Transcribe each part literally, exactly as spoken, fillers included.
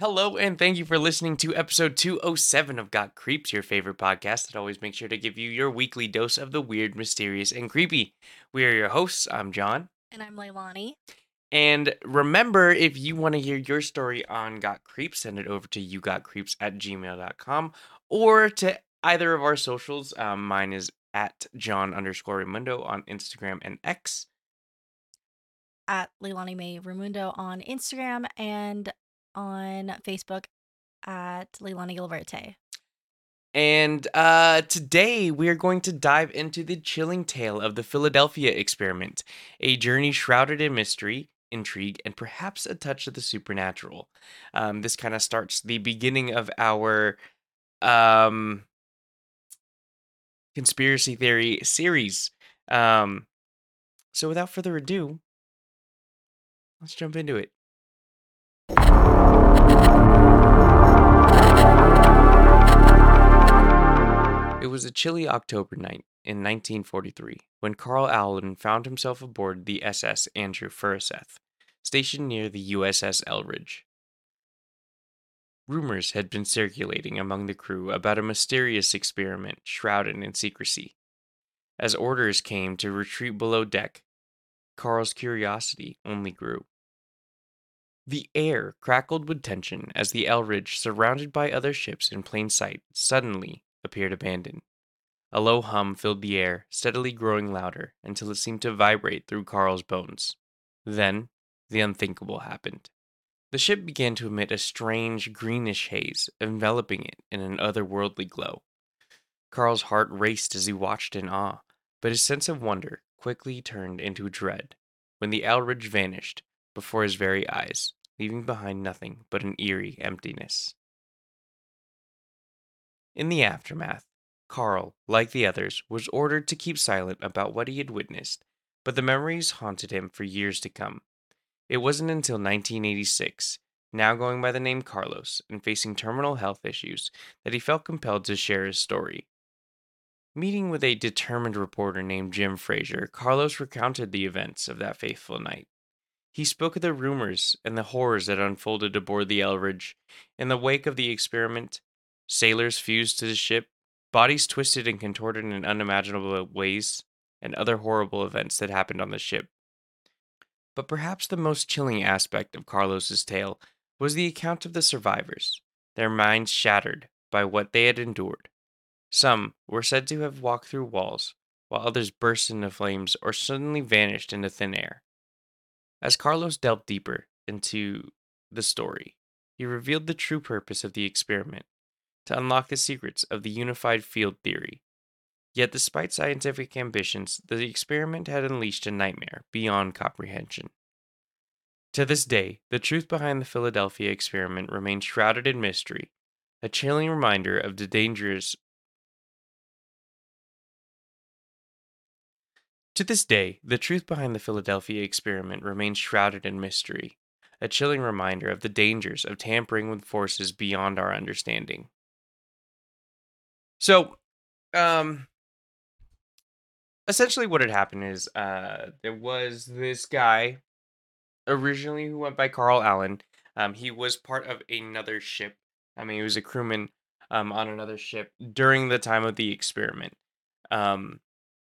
Hello, and thank you for listening to episode two oh seven of Got Creeps, your favorite podcast that always makes sure to give you your weekly dose of the weird, mysterious, and creepy. We are your hosts. I'm John. And I'm Leilani. And remember, if you want to hear your story on Got Creeps, send it over to yougotcreeps at gmail dot com or to either of our socials. Um, mine is at John underscore Raimundo on Instagram and X. At Leilani May Raimundo on Instagram and on Facebook at Leilani Gilverte. And uh, today we are going to dive into the chilling tale of the Philadelphia experiment, a journey shrouded in mystery, intrigue, and perhaps a touch of the supernatural. Um, this kind of starts the beginning of our um, conspiracy theory series. Um, so without further ado, let's jump into it. It was a chilly October night in nineteen forty-three when Carl Allen found himself aboard the S S Andrew Furuseth, stationed near the U S S Elridge. Rumors had been circulating among the crew about a mysterious experiment shrouded in secrecy. As orders came to retreat below deck, Carl's curiosity only grew. The air crackled with tension as the Elridge, surrounded by other ships in plain sight, suddenly appeared abandoned. A low hum filled the air, steadily growing louder until it seemed to vibrate through Carl's bones. Then, the unthinkable happened. The ship began to emit a strange greenish haze, enveloping it in an otherworldly glow. Carl's heart raced as he watched in awe, but his sense of wonder quickly turned into dread when the Elridge vanished before his very eyes, leaving behind nothing but an eerie emptiness. In the aftermath, Carl, like the others, was ordered to keep silent about what he had witnessed, but the memories haunted him for years to come. It wasn't until nineteen eighty-six, now going by the name Carlos and facing terminal health issues, that he felt compelled to share his story. Meeting with a determined reporter named Jim Fraser, Carlos recounted the events of that fateful night. He spoke of the rumors and the horrors that unfolded aboard the Elridge. In the wake of the experiment, sailors fused to the ship, bodies twisted and contorted in unimaginable ways, and other horrible events that happened on the ship. But perhaps the most chilling aspect of Carlos's tale was the account of the survivors, their minds shattered by what they had endured. Some were said to have walked through walls, while others burst into flames or suddenly vanished into thin air. As Carlos delved deeper into the story, he revealed the true purpose of the experiment to unlock the secrets of the unified field theory. Yet, despite scientific ambitions, the experiment had unleashed a nightmare beyond comprehension. To this day, the truth behind the Philadelphia experiment remains shrouded in mystery, a chilling reminder of the dangers. To this day, the truth behind the Philadelphia experiment remains shrouded in mystery, a chilling reminder of the dangers of tampering with forces beyond our understanding. So, um, essentially, what had happened is uh, there was this guy originally who went by Carl Allen. Um, he was part of another ship. I mean, he was a crewman um, on another ship during the time of the experiment. Um,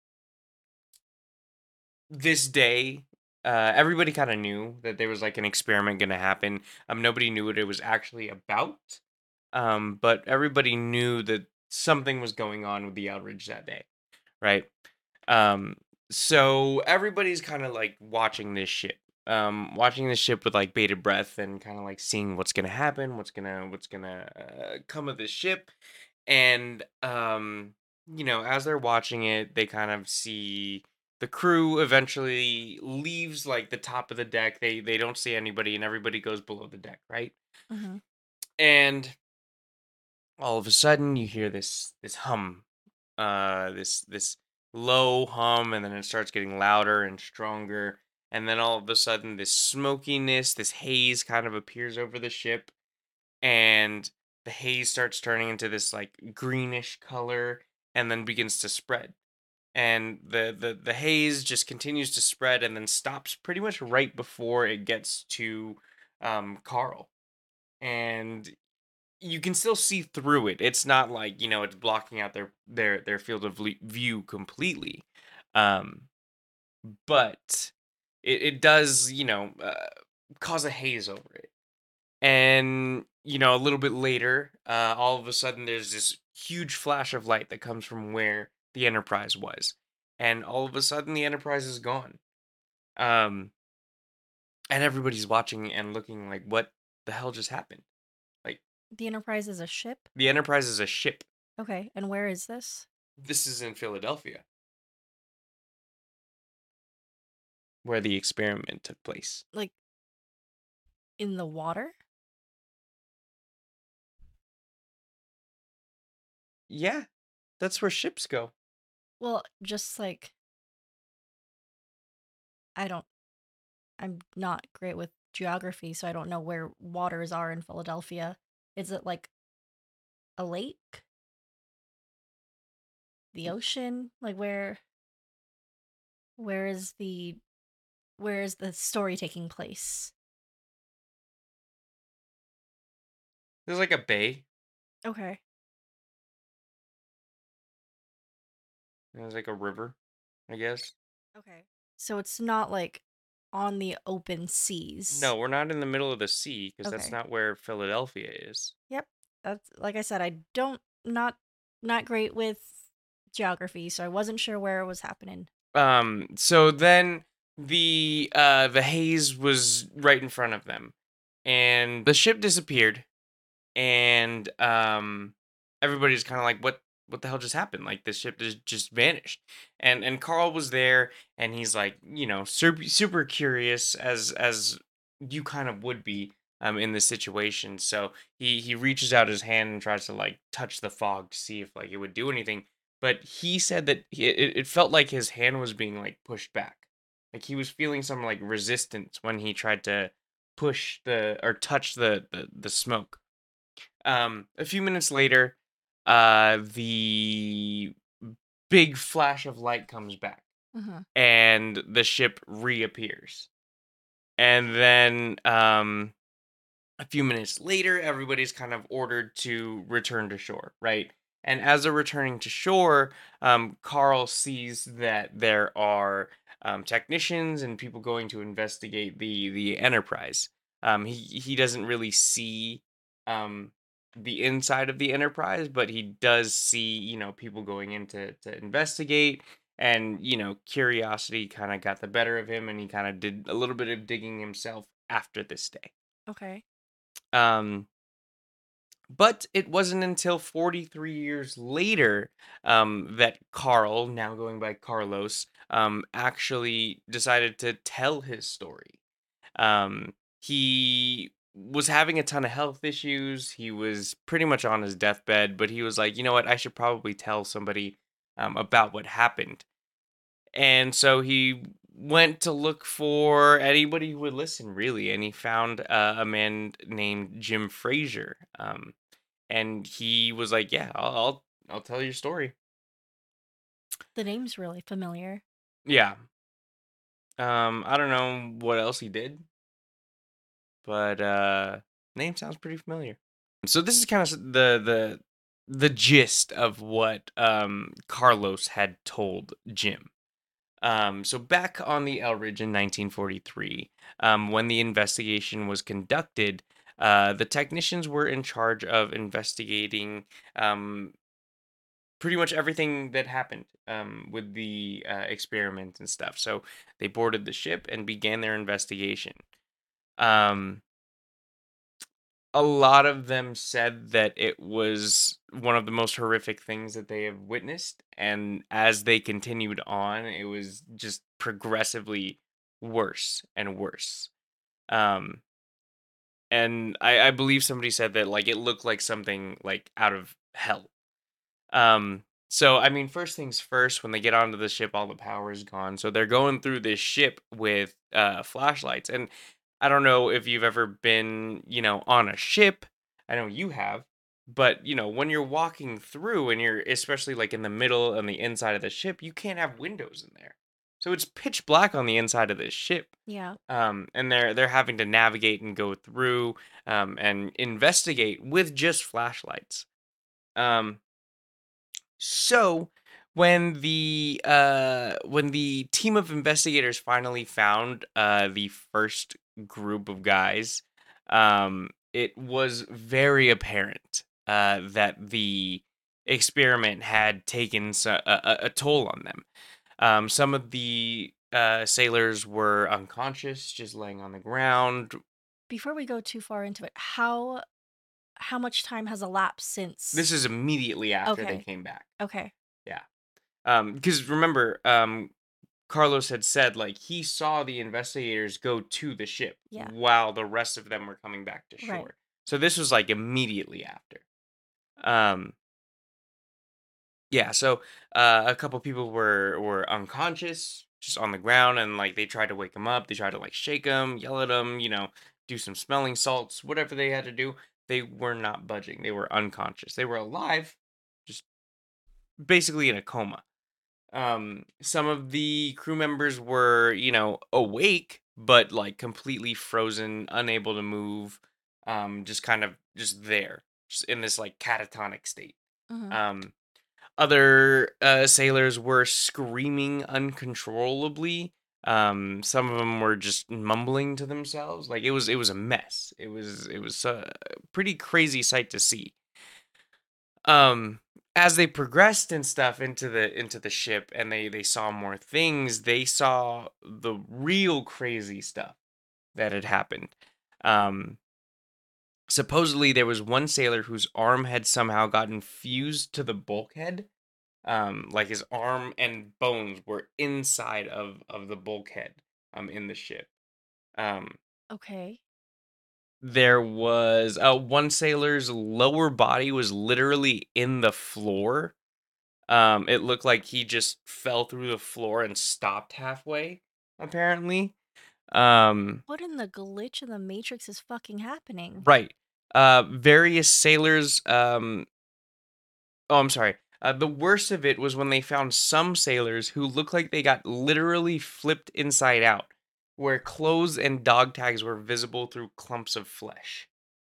this day, uh, everybody kind of knew that there was like an experiment going to happen. Um, nobody knew what it was actually about, um, but everybody knew that something was going on with the Eldridge that day, right? Um, so everybody's kind of like watching this ship, um, watching this ship with like bated breath and kind of like seeing what's gonna happen, what's gonna what's gonna uh, come of this ship, and um, you know, as they're watching it, they kind of see the crew eventually leaves like the top of the deck. They they don't see anybody, and everybody goes below the deck, right? Mm-hmm. And all of a sudden, you hear this this hum, uh, this this low hum, and then it starts getting louder and stronger, and then all of a sudden, this smokiness, this haze, kind of appears over the ship, and the haze starts turning into this like greenish color, and then begins to spread. And the, the the haze just continues to spread and then stops pretty much right before it gets to um Carl. and you can still see through it. It's not like, you know, it's blocking out their their their field of le- view completely. Um, but it, it does, you know, uh, cause a haze over it. And, you know, a little bit later, uh, all of a sudden there's this huge flash of light that comes from where the Enterprise was. And all of a sudden the Enterprise is gone. Um, and everybody's watching and looking like, what the hell just happened? Like, The Enterprise is a ship? the Enterprise is a ship. Okay, and where is this? This is in Philadelphia, where the experiment took place. Like, in the water? Yeah, that's where ships go. Well, just like, I don't, I'm not great with geography, so I don't know where waters are in Philadelphia. Is it like a lake? The ocean? Like where where is the where is the story taking place? There's like a bay. Okay. There's like a river, I guess. Okay. So it's not like on the open seas. No, we're not in the middle of the sea because that's Okay. not where Philadelphia is. Yep. That's like I said, I don't not not great with geography, so I wasn't sure where it was happening. Um, so then the uh the haze was right in front of them, and the ship disappeared, and um everybody's kind of like, what what the hell just happened? Like, this ship just just vanished. And and Carl was there, and he's like, you know, super super curious, as as you kind of would be um in this situation. So he he reaches out his hand and tries to like touch the fog to see if like it would do anything. But he said that he, it, it felt like his hand was being like pushed back. Like he was feeling some like resistance when he tried to push the or touch the the, the smoke. Um, a few minutes later, uh, the big flash of light comes back, Mm-hmm. and the ship reappears. And then, um, a few minutes later, everybody's kind of ordered to return to shore, right? And as they're returning to shore, um, Carl sees that there are um, technicians and people going to investigate the the Enterprise. Um, he he doesn't really see um, the inside of the Enterprise, but he does see, you know, people going in to to investigate. And, you know, curiosity kind of got the better of him, and he kind of did a little bit of digging himself after this day. Okay. Um, but it wasn't until forty-three years later um, that Carl, now going by Carlos, um, actually decided to tell his story. Um, he was having a ton of health issues. He was pretty much on his deathbed, but he was like, you know what? I should probably tell somebody um, about what happened. And so he went to look for anybody who would listen, really. And he found uh, a man named Jim Frazier. Um, and he was like, "Yeah, I'll, I'll I'll tell your story." The name's really familiar. Yeah. Um, I don't know what else he did, but uh, name sounds pretty familiar. So this is kind of the the the gist of what um Carlos had told Jim. Um, so back on the Elridge in nineteen forty-three, um, when the investigation was conducted, uh, the technicians were in charge of investigating um, pretty much everything that happened um, with the uh, experiment and stuff. So they boarded the ship and began their investigation. Um, a lot of them said that it was one of the most horrific things that they have witnessed. And as they continued on, it was just progressively worse and worse. Um, and I, I believe somebody said that like it looked like something like out of hell. Um, so I mean, first things first, when they get onto the ship, all the power is gone. So they're going through this ship with uh flashlights. And I don't know if you've ever been, you know, on a ship. I know you have, but you know, when you're walking through and you're especially like in the middle and the inside of the ship, you can't have windows in there. So it's pitch black on the inside of this ship. Yeah. Um, and they're they're having to navigate and go through um, and investigate with just flashlights. Um, so when the uh, when the team of investigators finally found uh, the first group of guys, um, it was very apparent uh, that the experiment had taken so- a, a a toll on them. Um, some of the uh, sailors were unconscious, just laying on the ground. Before we go too far into it, how how much time has elapsed This since? is immediately after they Okay. came back. Okay. Yeah. Um, because remember, um, Carlos had said like he saw the investigators go to the ship Yeah. while the rest of them were coming back to Right. shore. So this was like immediately after. Um, yeah. So uh, a couple people were were unconscious, just on the ground, and like they tried to wake them up. They tried to like shake them, yell at them, you know, do some smelling salts, whatever they had to do. They were not budging. They were unconscious. They were alive, just basically in a coma. Um, some of the crew members were, you know, awake, but like completely frozen, unable to move, um, just kind of just there, just in this like catatonic state. Hmm. Um, other uh, sailors were screaming uncontrollably. Um, some of them were just mumbling to themselves. Like it was, it was a mess. It was, it was a pretty crazy sight to see. Um, as they progressed and stuff into the into the ship, and they they saw more things, they saw the real crazy stuff that had happened. Um, supposedly there was one sailor whose arm had somehow gotten fused to the bulkhead. Um, like his arm and bones were inside of of the bulkhead um in the ship. Um, Okay. there was uh one sailor's lower body was literally in the floor. Um, it looked like he just fell through the floor and stopped halfway, apparently. Um, What in the glitch in the matrix is fucking happening? right. Uh, various sailors, um, oh, I'm sorry. Uh, the worst of it was when they found some sailors who looked like they got literally flipped inside out, where clothes and dog tags were visible through clumps of flesh.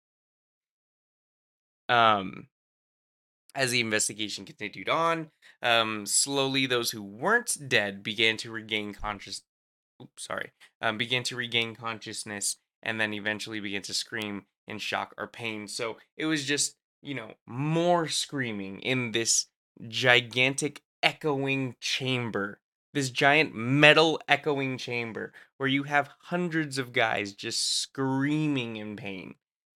Um, as the investigation continued on, um, slowly those who weren't dead began to regain conscious oops, sorry, um, began to regain consciousness and then eventually began to scream in shock or pain. So it was just, you know, more screaming in this gigantic echoing chamber, this giant metal echoing chamber where you have hundreds of guys just screaming in pain.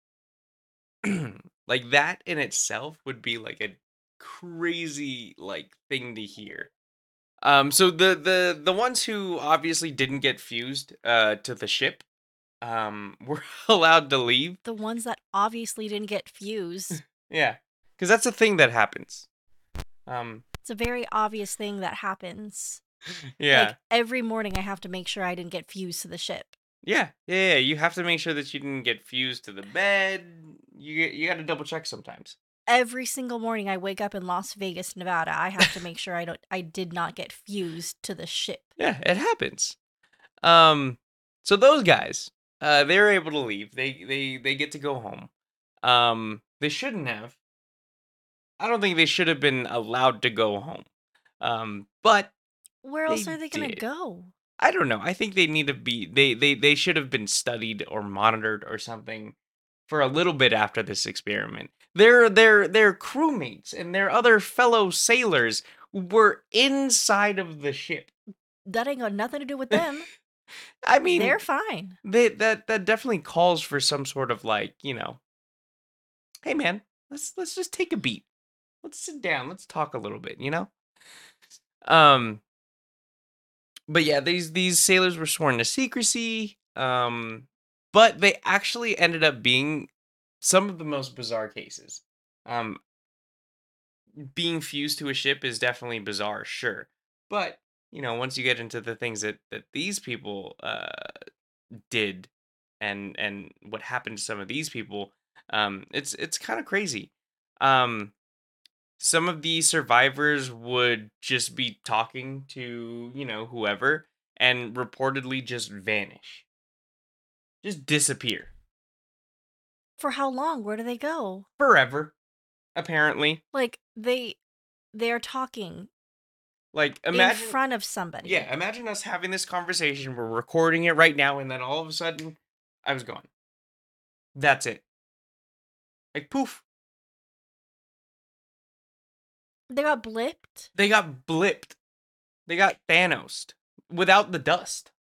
Like that in itself would be like a crazy like thing to hear. Um, so the the the ones who obviously didn't get fused uh to the ship um were allowed to leave. The ones that obviously didn't get fused. Yeah, because that's a thing that happens. Um, It's a very obvious thing that happens. yeah, Like every morning I have to make sure I didn't get fused to the ship. yeah, yeah, yeah. You have to make sure that you didn't get fused to the bed. You you got to double check sometimes. Every single morning I wake up in Las Vegas, Nevada, I have to make sure I don't I did not get fused to the ship. Yeah, it happens. Um, so those guys, uh, they were able to leave. They they they get to go home. Um, they shouldn't have. I don't think they should have been allowed to go home. Um, but Where else they are they gonna did. go? I don't know. I think they need to be they they they should have been studied or monitored or something for a little bit after this experiment. Their their their crewmates and their other fellow sailors were inside of the ship. That ain't got nothing to do with them. I They're mean, fine. they that that definitely calls for some sort of like, you know, hey man, let's let's just take a beat. Let's sit down. Let's talk a little bit, you know? Um but yeah, these these sailors were sworn to secrecy. Um, but they actually ended up being some of the most bizarre cases. Um, being fused to a ship is definitely bizarre, sure, but you know, once you get into the things that that these people uh did, and and what happened to some of these people, um, it's it's kind of crazy. Um, some of the survivors would just be talking to, you know, whoever and reportedly just vanish, just disappear For how long? Where do they go? forever, apparently. Like, they they're talking Like, in imagine, front of somebody. yeah, imagine us having this conversation. We're recording it right now, and then all of a sudden, I was gone. That's it. Like, poof. They got blipped? They got blipped. They got Thanos'd without the dust.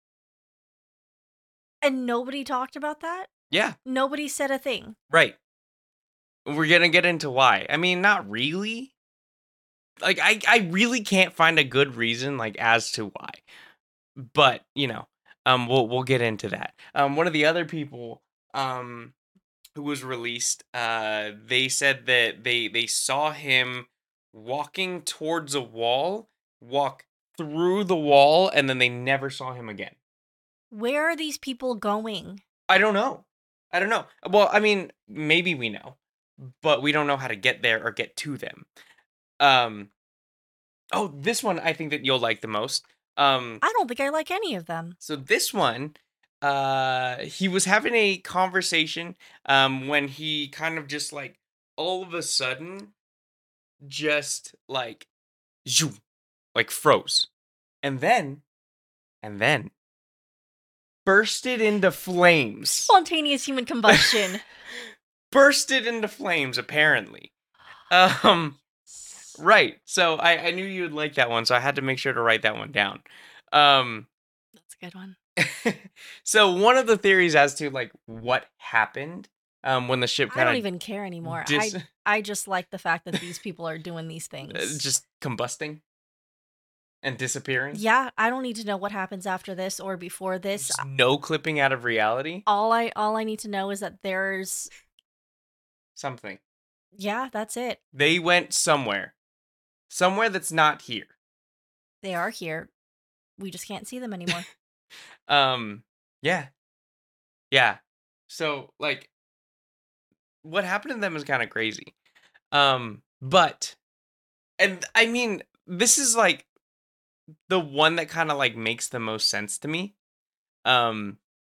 And nobody talked about that? Yeah, Nobody said a thing. right. We're gonna get into why. I mean, not really. Like, I, I really can't find a good reason, like, as to why. But, you know, um, we'll we'll get into that. Um, one of the other people, um, who was released, uh, they said that they they saw him walking towards a wall, walk through the wall, and then they never saw him again. Where are these people going? I don't know. I don't know. Well, I mean, maybe we know, but we don't know how to get there or get to them. Um, oh, this one I think that you'll like the most. Um, I don't think I like any of them. so this one, uh, he was having a conversation, um, when he kind of just like all of a sudden, just like, zoom, like froze, and then, and then bursted into flames. Spontaneous human combustion. Bursted into flames, apparently. Um, right. So I, I knew you would like that one, so I had to make sure to write that one down. Um, That's a good one. so one of the theories as to like what happened, um, when the ship I kind don't of even care anymore. dis- I I just like the fact that these people are doing these uh, things. just combusting and disappearing. Yeah, I don't need to know what happens after this or before this. Just no clipping out of reality. All I all I need to know is that there's Something. yeah, that's it. They went somewhere. Somewhere that's not here. They are here. We just can't see them anymore. Um, yeah. Yeah. So like what happened to them is kind of crazy. Um, but and I mean, this is like the one that kind of like makes the most sense to me. Um,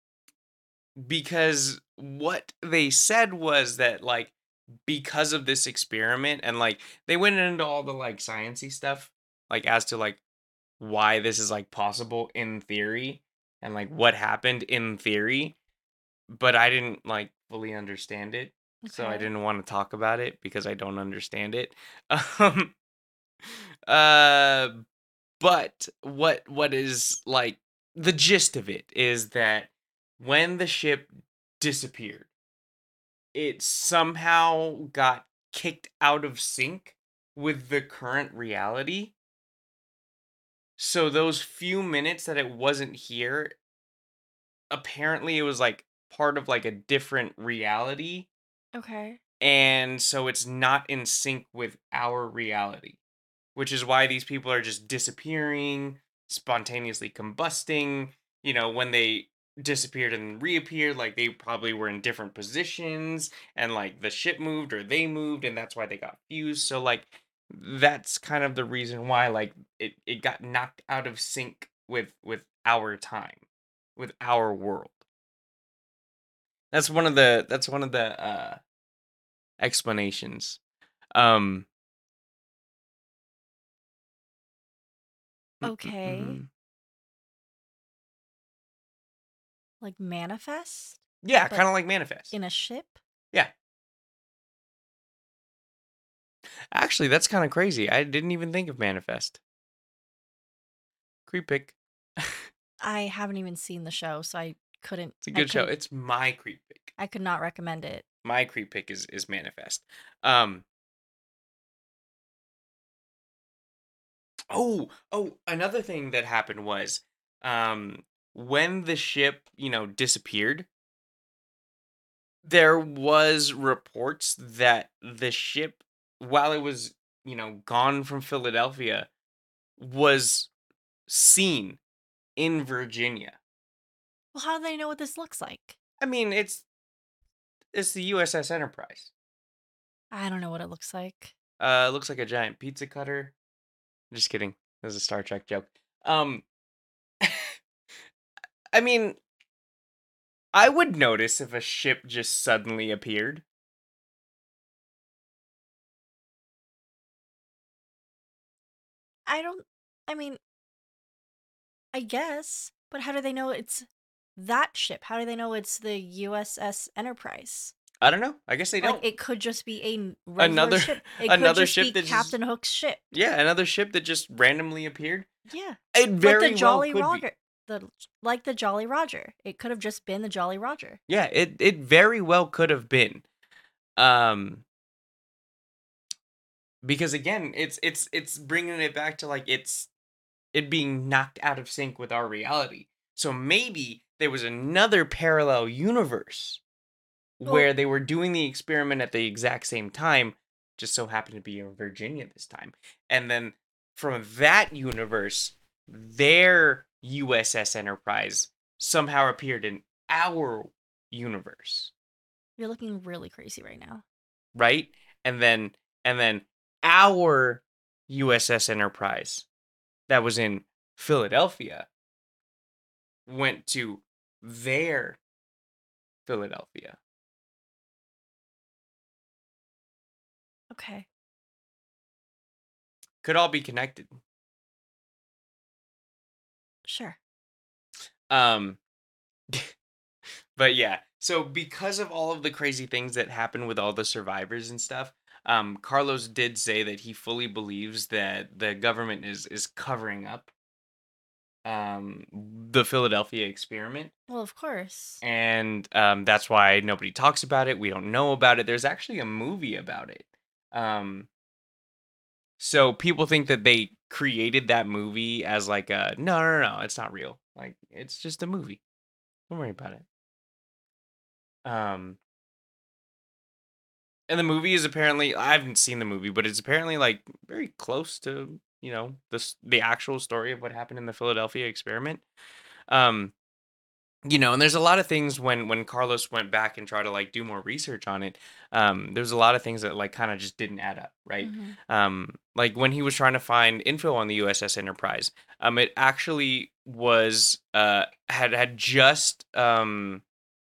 because what they said was that like because of this experiment and like they went into all the like sciencey stuff like as to like why this is like possible in theory and like what happened in theory, but I didn't like fully understand it. So I Okay. didn't want to talk about it because I don't understand it. Um uh but what what is like the gist of it is that when the ship disappeared, it somehow got kicked out of sync with the current reality. So those few minutes that it wasn't here, apparently it was like part of like a different reality. Okay. And so it's not in sync with our reality, which is why these people are just disappearing, spontaneously combusting. You know, when they disappeared and reappeared, like they probably were in different positions and like the ship moved or they moved and that's why they got fused. So like that's kind of the reason why like it, it got knocked out of sync with with our time, with our world. That's one of the that's one of the uh explanations. Um mm, mm, Okay. mm. Like manifest Yeah, but kind of like Manifest. in a ship? Yeah. Actually, that's kind of crazy. I didn't even think of Manifest. Creep pick. I haven't even seen the show, so I couldn't It's a I good show. couldn't It's my creep pick. I could not recommend it. My creep pick is is Manifest. Um. Oh, oh. Another thing that happened was, um, when the ship, you know, disappeared, there was reports that the ship, while it was, you know, gone from Philadelphia, was seen in Virginia. Well, how do they know what this looks like? I mean, it's it's the U S S Enterprise. I don't know what it looks like. Uh, looks like a giant pizza cutter. Just kidding. This is a Star Trek joke. Um, I mean, I would notice if a ship just suddenly appeared. I don't. I mean, I guess, but how do they know it's that ship? How do they know it's the U S S Enterprise? I don't know. I guess they Like, don't. it could just be a n- regular Another ship. It could another just ship be that just Captain Hook's ship. yeah, another ship that just randomly appeared. Yeah. It Like the very well Jolly could be. Roger. The like the Jolly Roger. It could have just been the Jolly Roger. Yeah, it it very well could have been. Um because again, it's it's it's bringing it back to like it's it being knocked out of sync with our reality. So maybe there was another parallel universe Well, where they were doing the experiment at the exact same time, just so happened to be in Virginia this time. And then from that universe, their U S S Enterprise somehow appeared in our universe, you're looking really crazy right now. right? And then and then our U S S Enterprise that was in Philadelphia went to their Philadelphia. Okay. Could all be connected. Sure. Um but yeah, so because of all of the crazy things that happen with all the survivors and stuff, um Carlos did say that he fully believes that the government is is covering up um the Philadelphia experiment, Well, of course. and um that's why nobody talks about it. We don't know about it. There's actually a movie about it. Um so people think that they created that movie as like a no no no, no, it's not real. Like it's just a movie. Don't worry about it. Um And the movie is apparently I haven't seen the movie, but it's apparently like very close to, you know, this the actual story of what happened in the Philadelphia experiment. Um, you know, and there's a lot of things when when Carlos went back and tried to like do more research on it. Um, there's a lot of things that like kind of just didn't add up, right? Hmm. Um, like when he was trying to find info on the U S S Enterprise, um, it actually was uh had had just um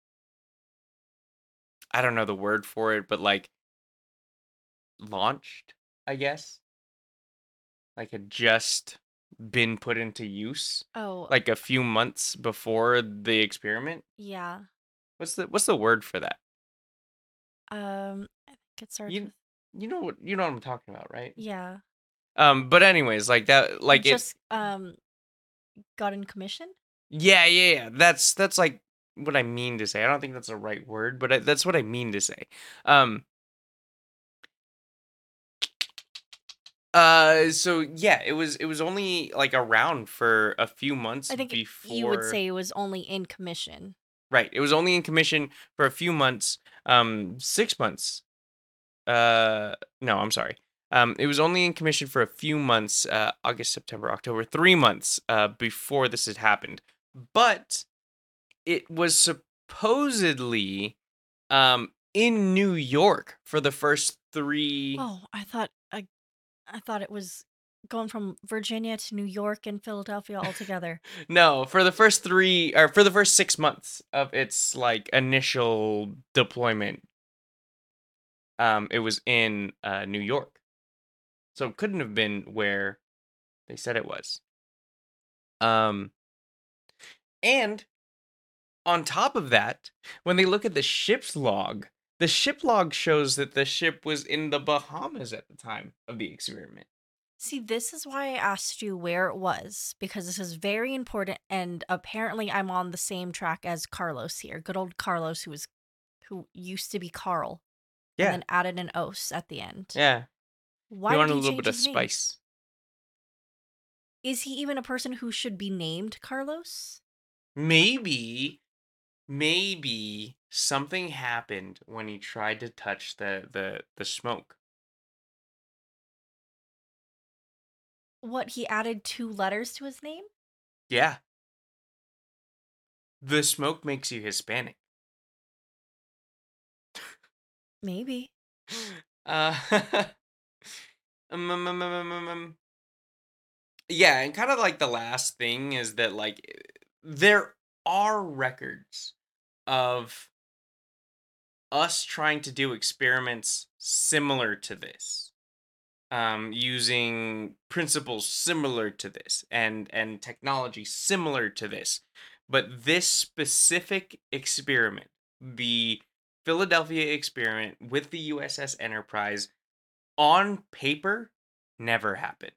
I don't know the word for it, but like launched, I guess. Like had just been put into use Oh, like a few months before the experiment. yeah. What's the what's the word for that? Um, I think it starts You with you know what you know what I'm talking about, right? yeah. Um but anyways, like that It like it just um got in commission. yeah, yeah, yeah. That's that's like what I mean to say. I don't think that's the right word, but I, that's what I mean to say. Um uh so yeah, it was it was only like around for a few months I think it, you would before. say it was only in commission. Right. It was only in commission for a few months, um, six months. Uh, no, I'm sorry. Um, it was only in commission for a few months, uh, August, September, October, three months, uh, before this had happened. But it was supposedly, um, in New York for the first three. Oh, I thought I I thought it was going from Virginia to New York and Philadelphia altogether. No, for the first three, or for the first six months of its like initial deployment, um, it was in uh, New York. So it couldn't have been where they said it was. Um, and on top of that, when they look at the ship's log, the ship log shows that the ship was in the Bahamas at the time of the experiment. See, this is why I asked you where it was, because this is very important, and apparently I'm on the same track as Carlos here. Good old Carlos, who was who used to be Carl, and Yeah, then added an os at the end. yeah. You Why did want a he little change bit of his name? spice? Is he even a person who should be named Carlos? Maybe, maybe something happened when he tried to touch the the the smoke. What, he added two letters to his name? Yeah, the smoke makes you Hispanic. Maybe. Uh, Um, um, um, um, um, um, yeah, and kind of like the last thing is that like there are records of us trying to do experiments similar to this, um, using principles similar to this and and technology similar to this. But this specific experiment, the Philadelphia experiment with the U S S Enterprise, on paper, never happened.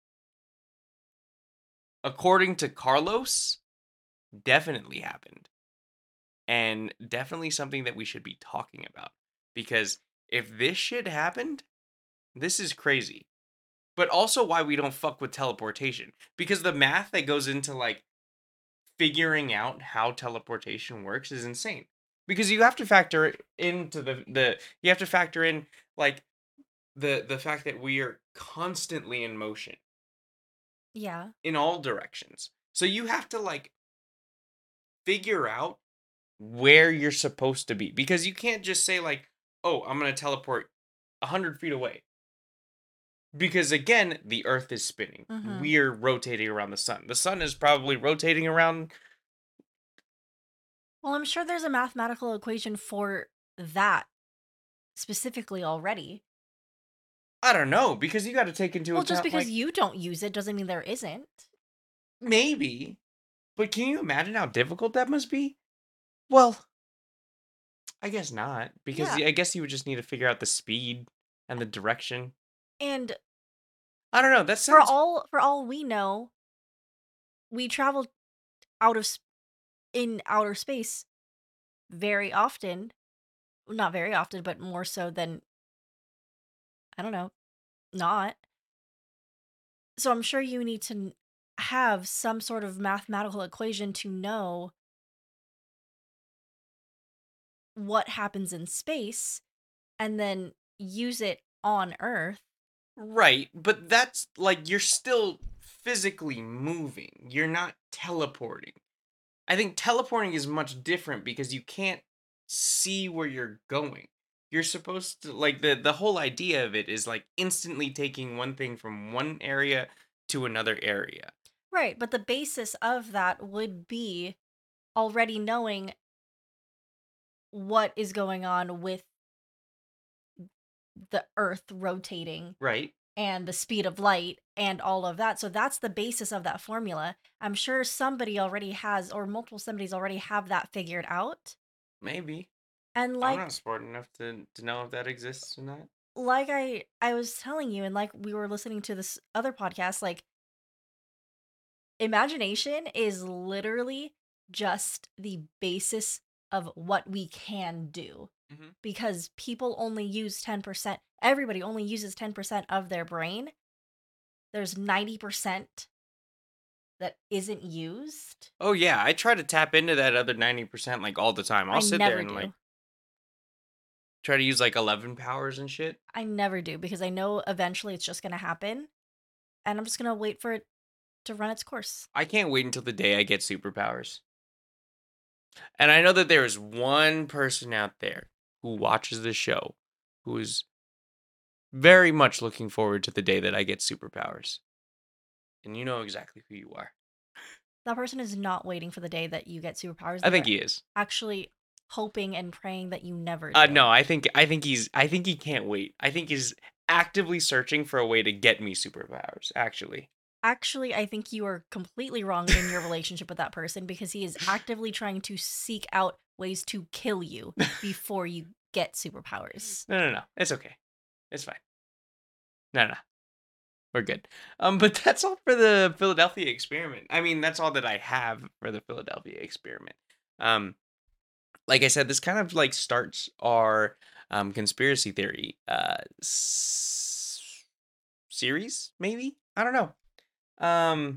According to Carlos, definitely happened. And definitely something that we should be talking about. Because if this shit happened, this is crazy. But also why we don't fuck with teleportation. Because the math that goes into like figuring out how teleportation works is insane. Because you have to factor into the the you have to factor in like the the fact that we are constantly in motion Yeah. in all directions. So you have to like figure out where you're supposed to be because you can't just say like, "Oh, I'm going to teleport a hundred feet away." Because again, the earth is spinning. Mm-hmm. We're rotating around the sun. The sun is probably rotating around. Well, I'm sure there's a mathematical equation for that specifically already. I don't know because you got to take into Well, just account because like you don't use it doesn't mean there isn't. maybe, but can you imagine how difficult that must be? Well, I guess not because Yeah. I guess you would just need to figure out the speed and the direction. And I don't know. That for sounds all for all we know, we travel out of sp- in outer space very often. Not very often, but more so than I don't know, not. So I'm sure you need to n- have some sort of mathematical equation to know what happens in space and then use it on Earth. right, but that's like you're still physically moving. You're not teleporting. I think teleporting is much different because you can't see where you're going. You're supposed to like the the whole idea of it is like instantly taking one thing from one area to another area. Right, but the basis of that would be already knowing what is going on with the Earth rotating Right? and the speed of light and all of that. So that's the basis of that formula. I'm sure somebody already has, or multiple somebody's already have that figured out. Maybe. And I'm like not smart enough to to know if that exists or not. like I I was telling you, and like we were listening to this other podcast, like imagination is literally just the basis of what we can do. Hmm. Because people only use ten percent, everybody only uses ten percent of their brain. There's ninety percent that isn't used. Oh yeah, I try to tap into that other ninety percent like all the time. I'll I sit there never and like do. try to use like eleven powers and shit. I never do because I know eventually it's just going to happen and I'm just going to wait for it to run its course. I can't wait until the day I get superpowers. And I know that there is one person out there who watches the show who is very much looking forward to the day that I get superpowers. And you know exactly who you are. That person is not waiting for the day that you get superpowers. I think They're he is. actually hoping and praying that you never Uh do. no, I think I think he's I think he can't wait. I think he's actively searching for a way to get me superpowers, actually. Actually, I think you are completely wrong in your relationship with that person because he is actively trying to seek out ways to kill you before you get superpowers. No, no, no. It's okay. It's fine. No, no. We're good. Um, but that's all for the Philadelphia experiment. I mean, that's all that I have for the Philadelphia experiment. Um, like I said, this kind of like starts our um conspiracy theory uh s- series, maybe. I don't know. Um,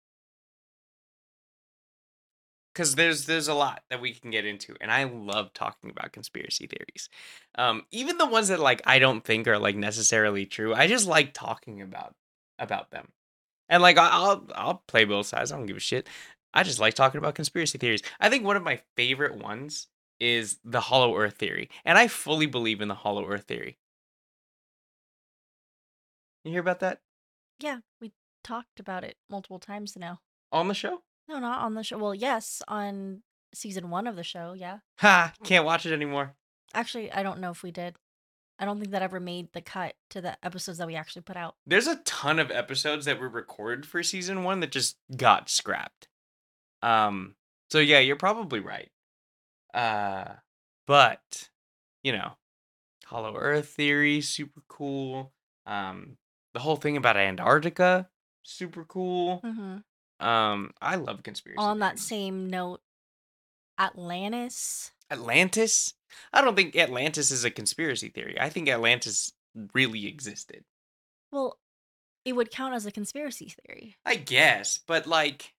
because there's there's a lot that we can get into, and I love talking about conspiracy theories. Um, even the ones that like I don't think are like necessarily true. I just like talking about about them. And like I- I'll I'll play both sides. I don't give a shit. I just like talking about conspiracy theories. I think one of my favorite ones is the Hollow Earth theory, and I fully believe in the Hollow Earth theory. You hear about that Yeah, we talked about it multiple times now. on the show? No, not on the show. Well, yes, on season one of the show, yeah. Ha! Can't watch it anymore. Actually, I don't know if we did. I don't think that ever made the cut to the episodes that we actually put out. There's a ton of episodes that were recorded for season one that just got scrapped. Um, so yeah, you're probably right. Uh, but you know, Hollow Earth theory, super cool. Um, the whole thing about Antarctica, super cool. Mm-hmm. Um, I love conspiracy On that theories. same note, Atlantis. Atlantis? I don't think Atlantis is a conspiracy theory. I think Atlantis really existed. Well, it would count as a conspiracy theory. I guess, but like,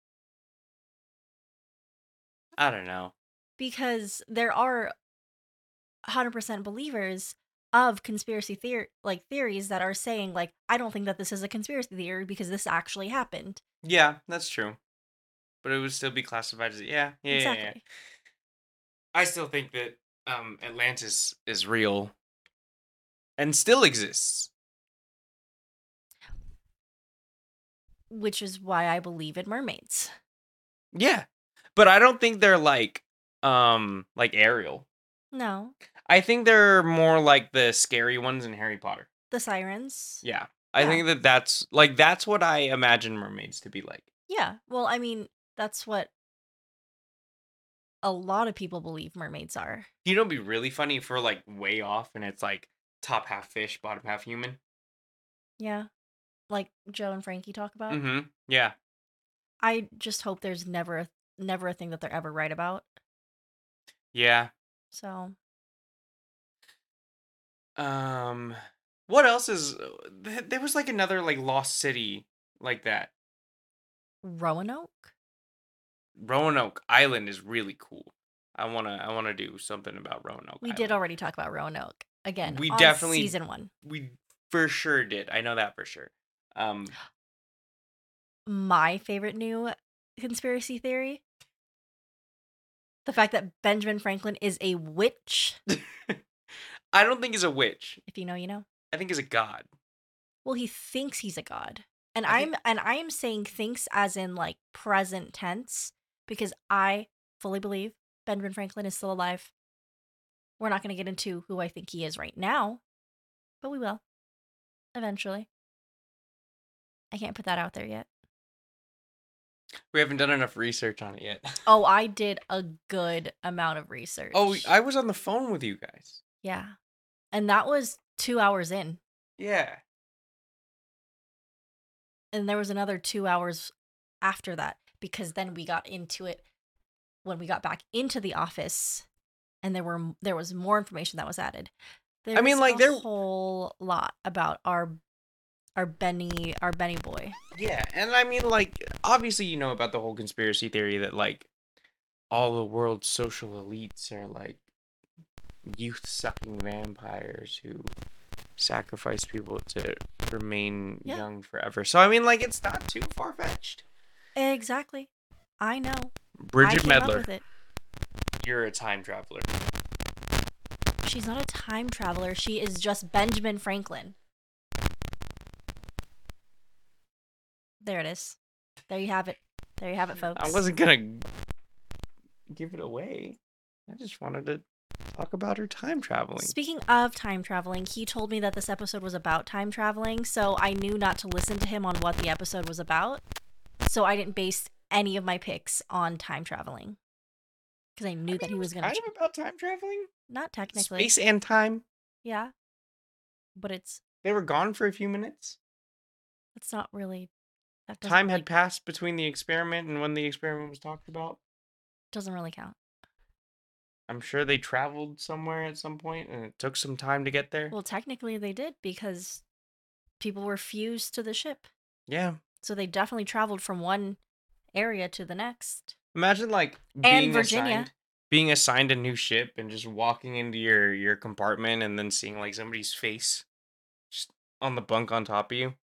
I don't know. Because there are one hundred percent believers of conspiracy theory like theories that are saying like I don't think that this is a conspiracy theory because this actually happened. Yeah, that's true. But it would still be classified as yeah, yeah, yeah, yeah. Exactly. I still think that um Atlantis is real and still exists. Which is why I believe in mermaids. Yeah. But I don't think they're like um like Ariel. No. I think they're more like the scary ones in Harry Potter. The sirens. Yeah. I Yeah. think that that's like that's what I imagine mermaids to be like. Yeah. Well, I mean, that's what a lot of people believe mermaids are. You know, it'd be really funny if we're like way off and it's like top half fish, bottom half human. Yeah. Like Joe and Frankie talk about. Mm-hmm. Yeah. I just hope there's never a, never a thing that they're ever right about. Yeah. So, Um, what else is th- there was like another like lost city like that. Roanoke? Roanoke Island is really cool. I wanna I wanna do something about Roanoke We Island. did already talk about Roanoke again We on definitely season one. we for sure did. I know that for sure. Um, My favorite new conspiracy theory: the fact that Benjamin Franklin is a witch. I don't think he's a witch. If you know, you know. I think he's a god. Well, he thinks he's a god. And I I'm think- and I am saying thinks as in like present tense because I fully believe Benjamin Franklin is still alive. We're not going to get into who I think he is right now, but we will eventually. I can't put that out there yet. We haven't done enough research on it yet. Oh, I did a good amount of research. Oh, I was on the phone with you guys. Yeah. And that was two hours in. Yeah. And there was another two hours after that because then we got into it when we got back into the office and there were there was more information that was added. There I mean, was like, a there- whole lot about our our Benny our Benny boy. Yeah, and I mean, like, obviously, you know about the whole conspiracy theory that, like, all the world's social elites are, like, youth-sucking vampires who sacrifice people to remain Yeah. young forever. So, I mean, like, it's not too far-fetched. Exactly. I know. I Bridget came up Medler, with it. you're a time traveler. She's not a time traveler. She is just Benjamin Franklin. There it is. There you have it. There you have it, folks. I wasn't gonna give it away. I just wanted to talk about her time traveling. Speaking of time traveling, he told me that this episode was about time traveling, so I knew not to listen to him on what the episode was about. So I didn't base any of my picks on time traveling. Because I knew I that mean, he it was going to. kind of about time traveling. Not technically. Space and time. Yeah. But it's They were gone for a few minutes. it's not really. That doesn't Time really, had passed between the experiment and when the experiment was talked about. doesn't really count. I'm sure they traveled somewhere at some point and it took some time to get there. Well, technically they did because people were fused to the ship. Yeah. So they definitely traveled from one area to the next. Imagine like And being Virginia. assigned being assigned a new ship and just walking into your your compartment and then seeing like somebody's face just on the bunk on top of you.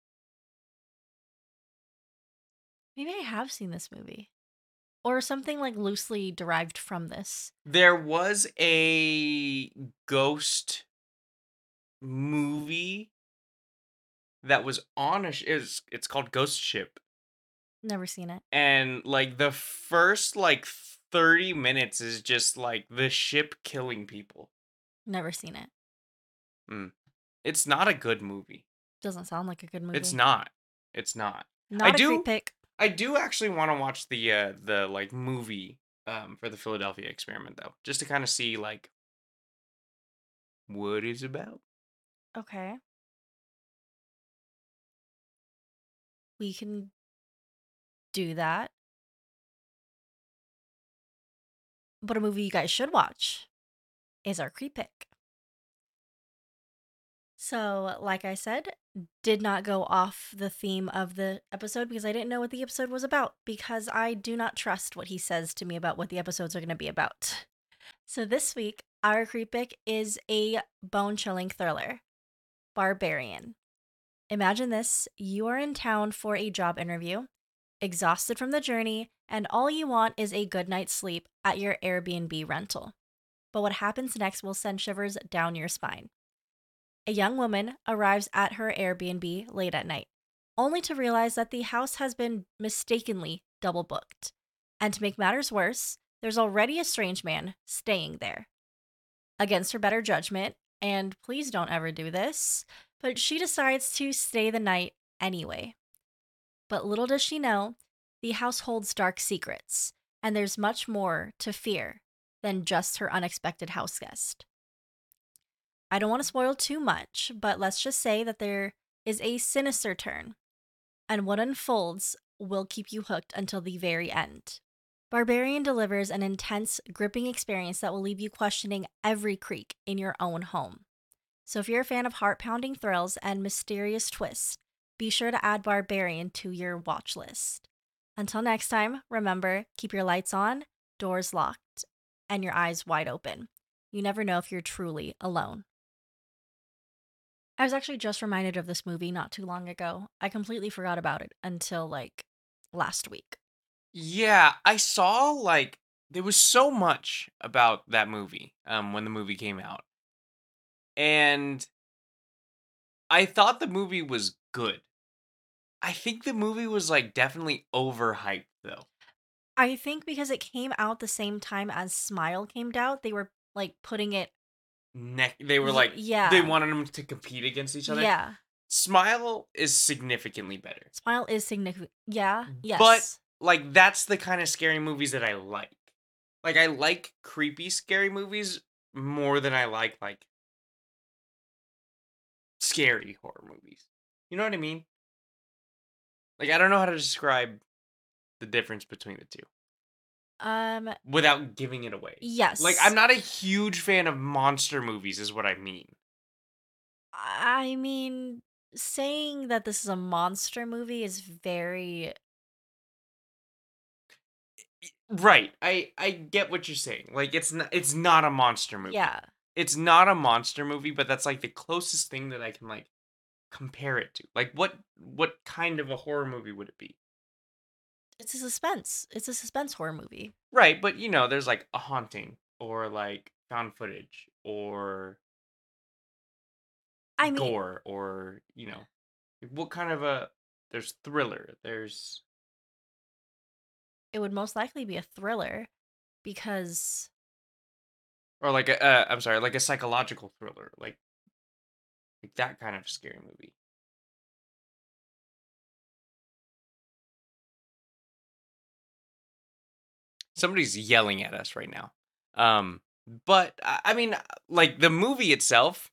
Maybe I have seen this movie. Or something like loosely derived from this. There was a ghost movie that was on a sh- it's it's called Ghost Ship. Never seen it. And like the first like thirty minutes is just like the ship killing people. Never seen it. Mm. It's not a good movie. Doesn't sound like a good movie. It's not. It's not. I Not a creep do pick. I do actually want to watch the uh the like movie um for the Philadelphia Experiment though, just to kind of see like what it's about. Okay. We can do that. But a movie you guys should watch is our creep pick. So, like I said, did not go off the theme of the episode because I didn't know what the episode was about because I do not trust what he says to me about what the episodes are going to be about. So this week, our creep pick is a bone-chilling thriller, Barbarian. Imagine this, you are in town for a job interview, exhausted from the journey, and all you want is a good night's sleep at your Airbnb rental. But what happens next will send shivers down your spine. A young woman arrives at her Airbnb late at night, only to realize that the house has been mistakenly double booked. And to make matters worse, there's already a strange man staying there. Against her better judgment, and please don't ever do this, but she decides to stay the night anyway. But little does she know, the house holds dark secrets, and there's much more to fear than just her unexpected house guest. I don't want to spoil too much, but let's just say that there is a sinister turn, and what unfolds will keep you hooked until the very end. Barbarian delivers an intense, gripping experience that will leave you questioning every creak in your own home. So if you're a fan of heart-pounding thrills and mysterious twists, be sure to add Barbarian to your watch list. Until next time, remember, keep your lights on, doors locked, and your eyes wide open. You never know if you're truly alone. I was actually just reminded of this movie not too long ago. I completely forgot about it until, like, last week. Yeah, I saw like there was so much about that movie um when the movie came out. And I thought the movie was good. I think the movie was like definitely overhyped though. I think because it came out the same time as Smile came out, they were, like, putting it... Neck they were Y- like they yeah. wanted them to compete against each other. Yeah. Smile is significantly better. Smile is significant. Yeah. But Yes. like that's the kind of scary movies that I like. Like I like creepy scary movies more than I like like scary horror movies. You know what I mean? Like I don't know how to describe the difference between the two Um, without giving it away. yes. Like I'm not a huge fan of monster movies is what I mean. I mean, saying that this is a monster movie is very... Right. I I get what you're saying. Like it's not it's not a monster movie. Yeah. It's not a monster movie, but that's like the closest thing that I can like compare it to. Like what what kind of a horror movie would it be? It's a suspense. It's a suspense horror movie. Right, but you know, there's like a haunting or like found footage or I mean, gore or, you know, what kind of a there's thriller, there's it would most likely be a thriller because or like a uh, I'm sorry, like a psychological thriller, like like that kind of scary movie. Somebody's yelling at us right now. Um, but I I mean, uh, like the movie itself,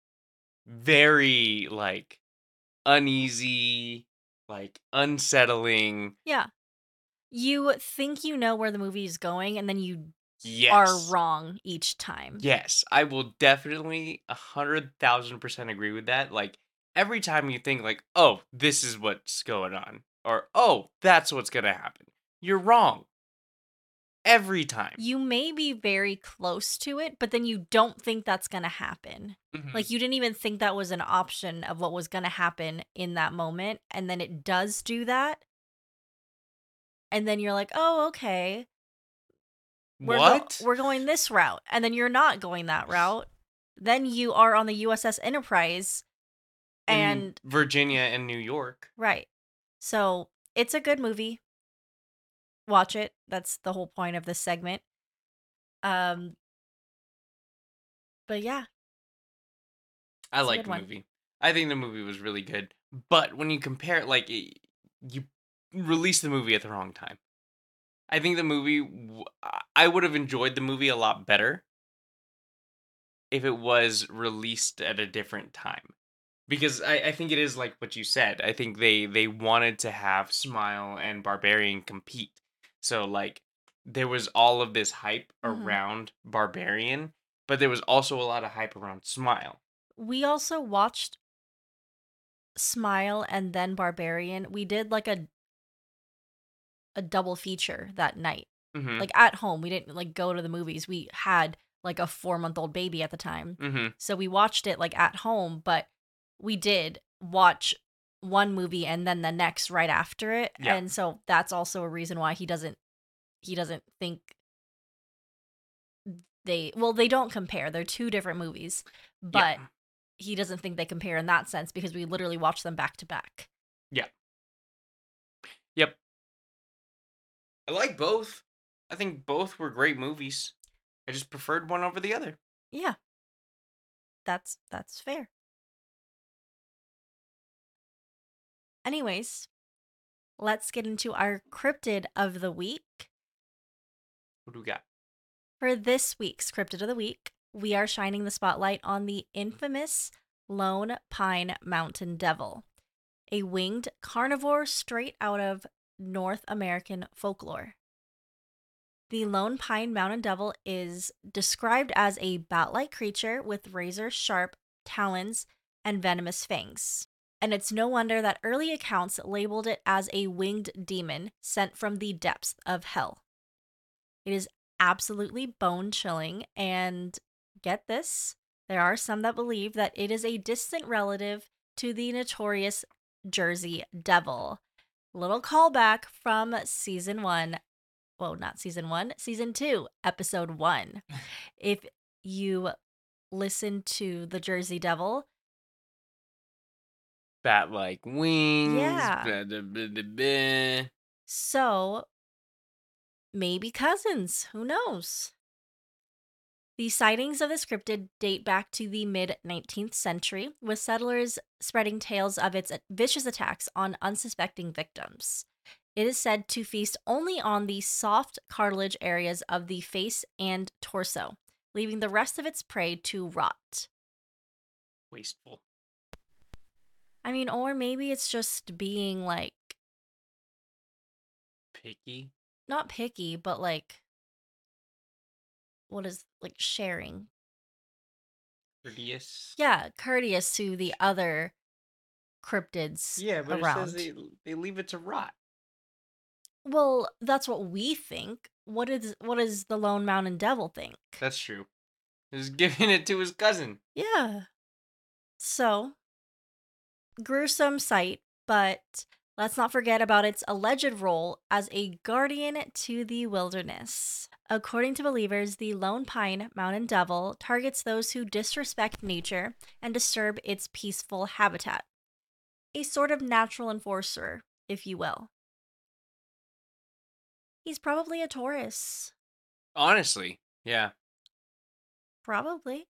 very like uneasy, like unsettling. yeah, you think you know where the movie is going and then you are Yes. wrong each time. Yes, I will definitely a hundred thousand percent agree with that. Like every time you think like, oh, this is what's going on, or oh, that's what's gonna happen, you're wrong. Every time. You may be very close to it, but then you don't think that's going to happen. Mhm. Like you didn't even think that was an option of what was going to happen in that moment, and then it does do that. And then you're like, "Oh, okay. We're go- What? we're going this route." And then you're not going that route. Then you are on the U S S Enterprise in And Virginia and New York. right. So it's a good movie. Watch it. That's the whole point of this segment. Um, but yeah, I it's a like good the one. movie. I think the movie was really good. But when you compare it, like, it, you released the movie at the wrong time. I think the movie, w- I I would have enjoyed the movie a lot better if it was released at a different time. Because I, I think it is like what you said. I think they they wanted to have Smile and Barbarian compete. So like there was all of this hype Hmm. around Barbarian, but there was also a lot of hype around Smile. We also watched Smile and then Barbarian. We did like a a double feature that night. Mhm. Like at home, we didn't like go to the movies. We had like a four month old baby at the time. Mhm. So we watched it like at home, but we did watch one movie and then the next right after it. Yeah. And so that's also a reason why he doesn't he doesn't think they well, they don't compare. They're two different movies, Yeah. but he doesn't think they compare in that sense because we literally watched them back to back. Yeah. Yep. I like both. I think both were great movies. I just preferred one over the other. Yeah, that's that's fair. Anyways, let's get into our cryptid of the week. What do we got? For this week's cryptid of the week, we are shining the spotlight on the infamous Lone Pine Mountain Devil, a winged carnivore straight out of North American folklore. The Lone Pine Mountain Devil is described as a bat like creature with razor sharp talons and venomous fangs. And it's no wonder that early accounts labeled it as a winged demon sent from the depths of hell. It is absolutely bone chilling, and get this, there are some that believe that it is a distant relative to the notorious Jersey Devil. Little callback from season one. Well, not season one, season two, episode one. If you listen to the Jersey Devil, Bat like wings. yeah. Blah, blah, blah, blah, blah. So maybe cousins. Who knows? The sightings of this cryptid date back to the mid nineteenth century, with settlers spreading tales of its vicious attacks on unsuspecting victims. It is said to feast only on the soft cartilage areas of the face and torso, leaving the rest of its prey to rot. Wasteful. I mean, or maybe it's just being like, Picky. not picky, but like, what is like sharing? Courteous. Yeah, courteous to the other cryptids Yeah, but it says around. they they leave it to rot. Well, that's what we think. What is what does the Lone Mountain Devil think? That's true. He's giving it to his cousin. Yeah. So, gruesome sight, but let's not forget about its alleged role as a guardian to the wilderness. According to believers, the Lone Pine Mountain Devil targets those who disrespect nature and disturb its peaceful habitat. A sort of natural enforcer, if you will. He's probably a Taurus. Honestly, yeah. Probably.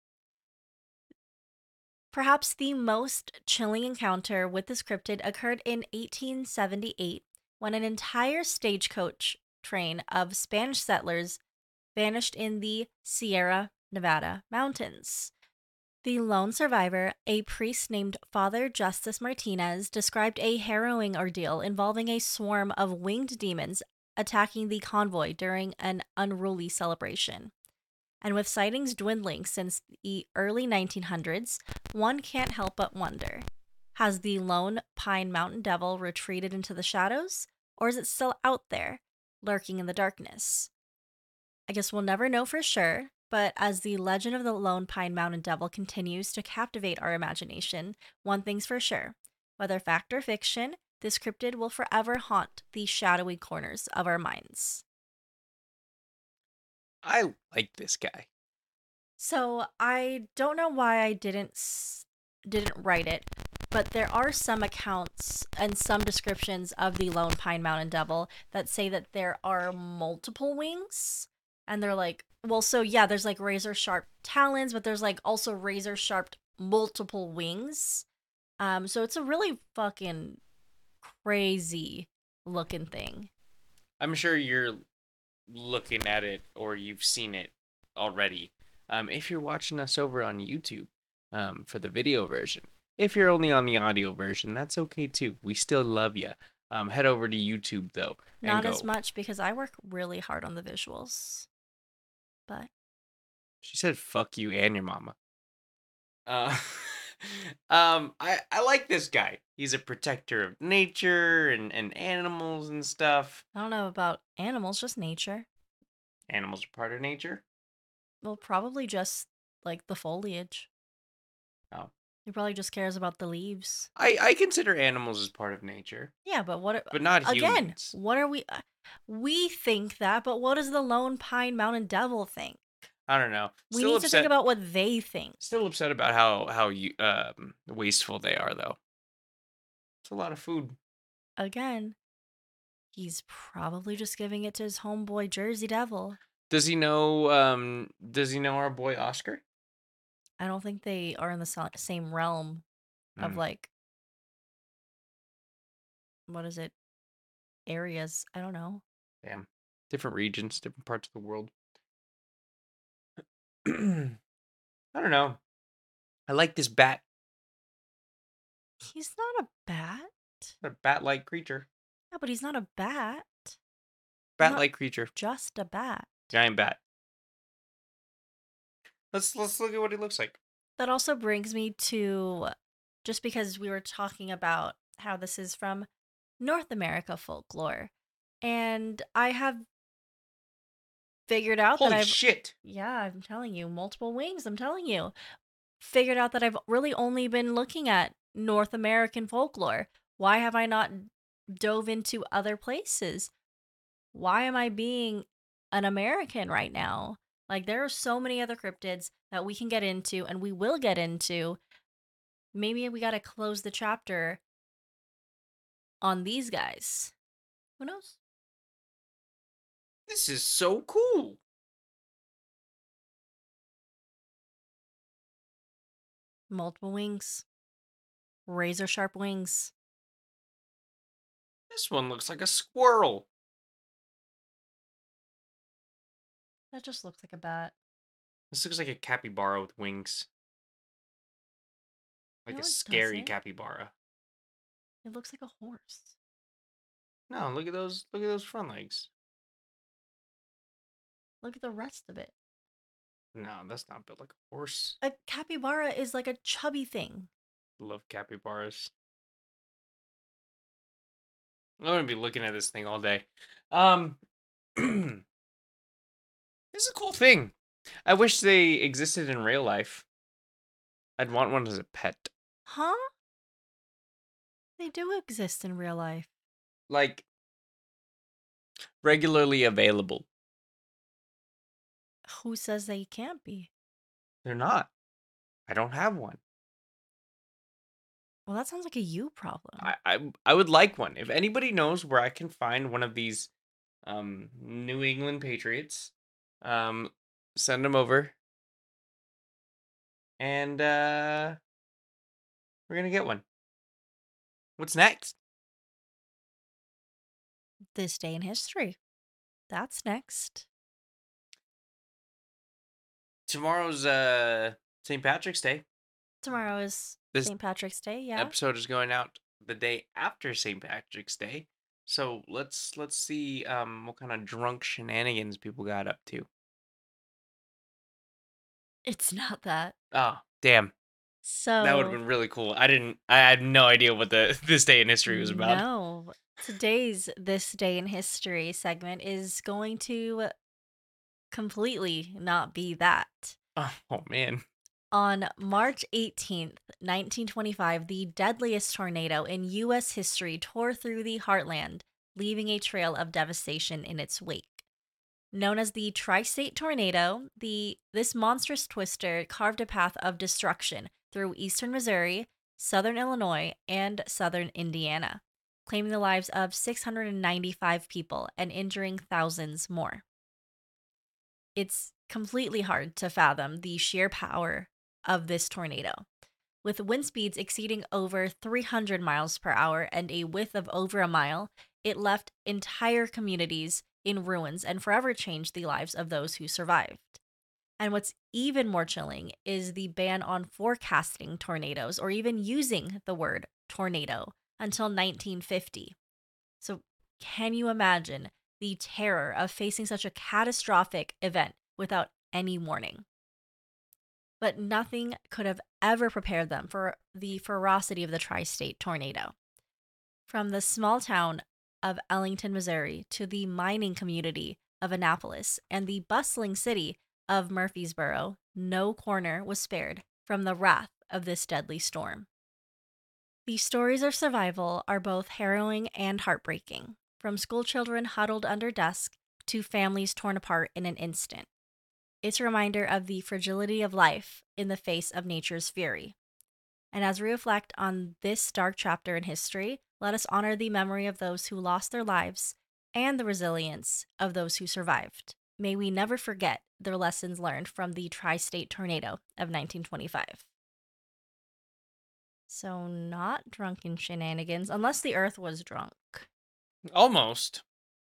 Perhaps the most chilling encounter with this cryptid occurred in eighteen seventy-eight when an entire stagecoach train of Spanish settlers vanished in the Sierra Nevada mountains. The lone survivor, a priest named Father Justice Martinez, described a harrowing ordeal involving a swarm of winged demons attacking the convoy during an unruly celebration. And with sightings dwindling since the early nineteen hundreds, one can't help but wonder, has the Lone Pine Mountain Devil retreated into the shadows, or is it still out there, lurking in the darkness? I guess we'll never know for sure, but as the legend of the Lone Pine Mountain Devil continues to captivate our imagination, one thing's for sure. Whether fact or fiction, this cryptid will forever haunt the shadowy corners of our minds. I like this guy. So I don't know why I didn't s- didn't write it, but there are some accounts and some descriptions of the Lone Pine Mountain Devil that say that there are multiple wings. And they're like, well, so yeah, there's like razor sharp talons, but there's like also razor sharp multiple wings. Um, so it's a really fucking crazy looking thing. I'm sure you're looking at it or you've seen it already. Um, if you're watching us over on YouTube, um, for the video version. If you're only on the audio version, that's okay too. We still love you. Um, head over to YouTube though and Not go. as much because I work really hard on the visuals. But She said, "Fuck you and your mama." Uh, um, I I like this guy. He's a protector of nature and and animals and stuff. I don't know about animals, just nature. Animals are part of nature. Well, probably just like the foliage. Oh, He probably just cares about the leaves. I I consider animals as part of nature, Yeah, but what but not again? humans. What are we? Uh, we think that, but what does the Lone Pine Mountain Devil think? I don't know. We Still need upset. to think about what they think. Still upset about how how you um wasteful they are though. It's a lot of food. Again, he's probably just giving it to his homeboy Jersey Devil. Does he know? Um, does he know our boy Oscar? I don't think they are in the so- same realm of Mm. like, what is it? Areas. I don't know. Damn, different regions, different parts of the world. I don't know. I like this bat. He's not a bat. A bat-like creature. Yeah, but he's not a bat. Bat-like creature. Just a bat. Giant bat. Let's let's look at what he looks like. That also brings me to, just because we were talking about how this is from North America folklore, and I have figured out Holy that I've shit! yeah, I'm telling you, multiple wings. I'm telling you, figured out that I've really only been looking at North American folklore. Why have I not dove into other places? Why am I being an American right now? Like, there are so many other cryptids that we can get into and we will get into. Maybe we got to close the chapter on these guys. Who knows? This is so cool. Multiple wings. Razor sharp wings. This one looks like a squirrel. That just looks like a bat. This looks like a capybara with wings. Like No, a it scary doesn't. capybara. It looks like a horse. No, look at those look at those front legs. Look at the rest of it. No, that's not built like a horse. A capybara is like a chubby thing. Love capybaras. I'm gonna be looking at this thing all day. Um, this is a cool thing. I wish they existed in real life. I'd want one as a pet. Huh? They do exist in real life. Like, regularly available. Who says they can't be? They're not. I don't have one. Well, that sounds like a you problem. I, I I would like one. If anybody knows where I can find one of these um New England Patriots, um send them over. And uh we're going to get one. What's next? This day in history. That's next. Tomorrow's uh Saint Patrick's Day. Tomorrow is This Saint Patrick's Day, yeah. episode is going out the day after Saint Patrick's Day. So let's let's see um what kind of drunk shenanigans people got up to. It's not that. Oh, damn. So That would have been really cool. I didn't I had no idea what the this day in history was about. No. Today's This Day in History segment is going to completely not be that. Oh, oh man. On March eighteenth, nineteen twenty-five, the deadliest tornado in U S history tore through the heartland, leaving a trail of devastation in its wake. Known as the Tri-State Tornado, the this monstrous twister carved a path of destruction through eastern Missouri, southern Illinois, and southern Indiana, claiming the lives of six hundred ninety-five people and injuring thousands more. It's completely hard to fathom the sheer power of this tornado. With wind speeds exceeding over three hundred miles per hour and a width of over a mile, it left entire communities in ruins and forever changed the lives of those who survived. And what's even more chilling is the ban on forecasting tornadoes or even using the word tornado until nineteen fifty. So, can you imagine the terror of facing such a catastrophic event without any warning? But nothing could have ever prepared them for the ferocity of the tri state tornado. From the small town of Ellington, Missouri, to the mining community of Annapolis and the bustling city of Murfreesboro, no corner was spared from the wrath of this deadly storm. The stories of survival are both harrowing and heartbreaking, from schoolchildren huddled under desks to families torn apart in an instant. It's a reminder of the fragility of life in the face of nature's fury. And as we reflect on this dark chapter in history, let us honor the memory of those who lost their lives and the resilience of those who survived. May we never forget the lessons learned from the tri-state tornado of nineteen twenty-five. So, not drunken shenanigans, unless the earth was drunk. Almost.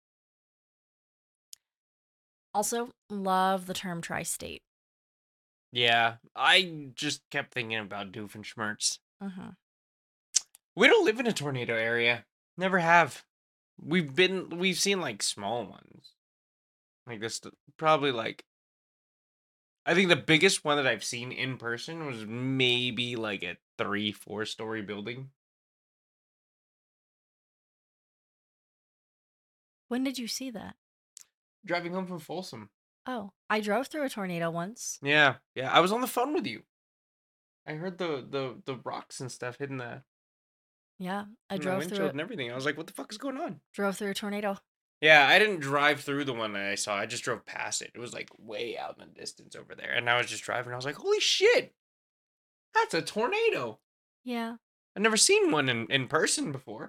Also, love the term tri-state. Yeah, I just kept thinking about Doofenshmirtz. Uh-huh. We don't live in a tornado area. Never have. We've been, we've seen like small ones. Like this, probably like, I think the biggest one that I've seen in person was maybe like a three, four story building. When did you see that? Driving home from Folsom. Oh, I drove through a tornado once. Yeah, yeah. I was on the phone with you. I heard the the the rocks and stuff hitting the Yeah, I in the drove through windshield it. and everything. I was like, what the fuck is going on? Drove through a tornado. Yeah, I didn't drive through the one that I saw. I just drove past it. It was like way out in the distance over there. And I was just driving. I was like, holy shit, that's a tornado. Yeah. I've never seen one in, in person before.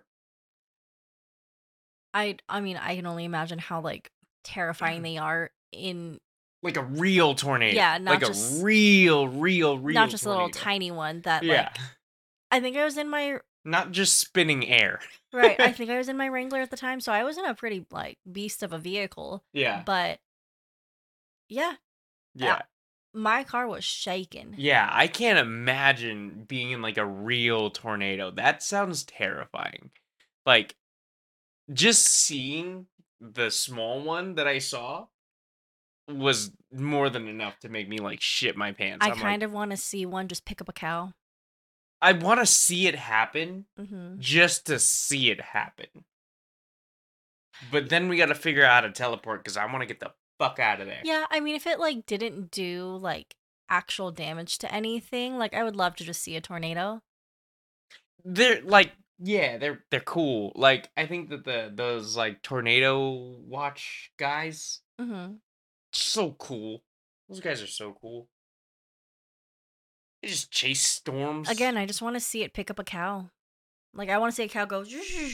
I I mean, I can only imagine how like terrifying they are in Like a real tornado. Yeah, not like just- a real, real, real not just a tornado. little tiny one that Yeah. like I think I was in my Not just spinning air. right, I think I was in my Wrangler at the time, so I was in a pretty like beast of a vehicle. Yeah. But yeah, Yeah. my car was shaking. Yeah, I can't imagine being in like a real tornado. That sounds terrifying. Like, just seeing the small one that I saw was more than enough to make me like shit my pants. I I'm kind like, of want to see one just pick up a cow. I want to see it happen Mm-hmm. just to see it happen. But then we got to figure out how to teleport because I want to get the fuck out of there. Yeah, I mean, if it like didn't do like actual damage to anything, like I would love to just see a tornado. They're like, yeah, they're they're cool. Like, I think that the those like tornado watch guys, Mm-hmm. so cool. Those guys are so cool. They just chase storms. Again, I just want to see it pick up a cow. Like I want to see a cow go.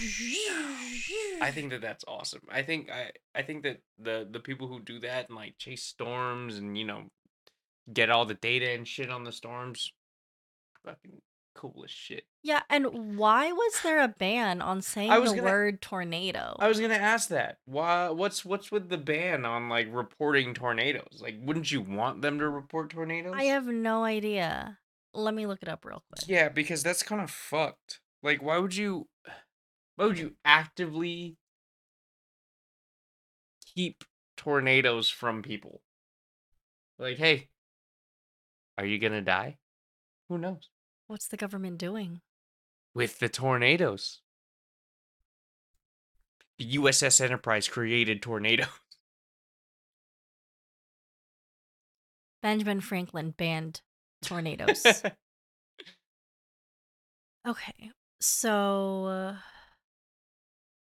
I think that that's awesome. I think I I think that the the people who do that and like chase storms and you know get all the data and shit on the storms, fucking cool as shit. Yeah, and why was there a ban on saying I was the gonna- word tornado? I was gonna ask that. Why? What's what's with the ban on like reporting tornadoes? Like, wouldn't you want them to report tornadoes? I have no idea. Let me look it up real quick. Yeah, because that's kind of fucked. Like, why would you? Why would you actively keep tornadoes from people? Like, hey, are you gonna die? Who knows? What's the government doing? With the tornadoes, the U S S Enterprise created tornadoes. Benjamin Franklin banned tornadoes. Okay, so uh,